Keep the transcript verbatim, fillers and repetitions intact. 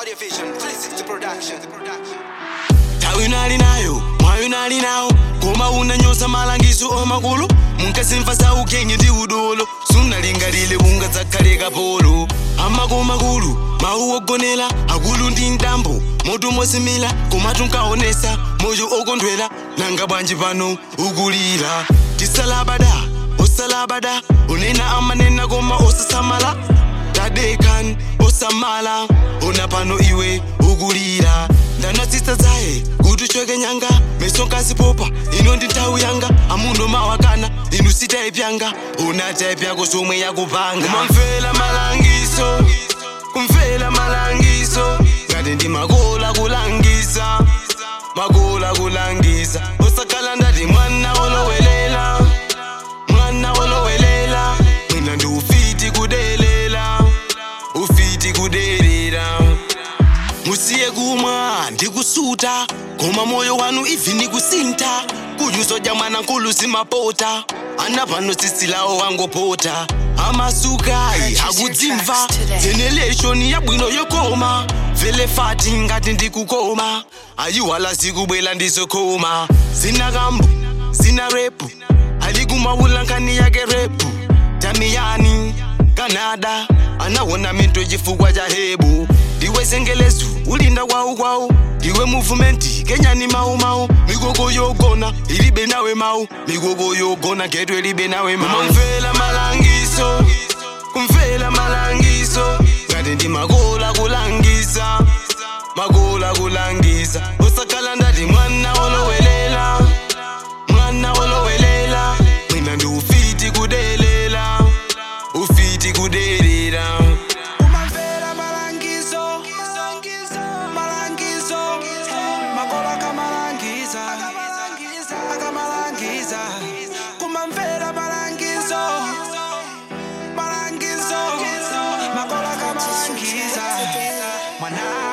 Audio Vision three sixty Production. Tawinali nayo, mwayunali nawo. Koma unanyosa malangizo omakulu. Munkasimfa sa ukenye ndi udolo. Sunalingalile bunga zakaleka polo. Amako makulu, mauogonela. Akulu ndi ndambo, moto mosimila. Koma tunkaonesa, moyo okondwela. Nanga banji pano, ukulira. Tisalabada, osalabada. Unena amanena koma osasamala. Tadekan, osamala. Ona pano iwe, ukulira. Ndana sister zae, kutuchweke nyanga. Mesonka sipopa, ino ndi nthawi yanga. Amuno mawakana, inu sita ipyanga. Unata ipyako somwe yakupanga. Kumamvela malangiso, kumvela malangiso. Ngati ndi makola kulangisa, makola kulangisa. Osakhala ndati mwana olowelela, mwana olowelela. Mwina ndi ufiti kudelela, ufiti kudelera. Musiye kumwa ndikusuta, koma moyo wanu ivi nikusinta. Kuyuso jamana nkulu simapota, anapano sisilawo wangopota. Amasukai akudzimva, generation ya bwino yokoma. Vele fati ngati ndikukoma, ayiwala sikubwela ndizokoma. Zina kambu, zina repu, alikumawulankani yake repu. Tamiyani, Canada, anawona minto chifukwa cha hebu. Diwe sengelezu, ulinda kwau kwau. Diwe movement, Kenya ni mau mau. Migogo yogona, ilibe nawe mau. Migogo yogona, ketwe ilibe nawe mau. Kumvela malangiso, kumvela malangiso. Ngati ndi makola kulangisa, makola kulangisa. Osakhala ndati mwana olowelela, mwana olowelela. Mwina ndi ufiti kudelela, ufiti kudelera. Kumamvela malangizo, malangizo, makola kama langiza. Mwana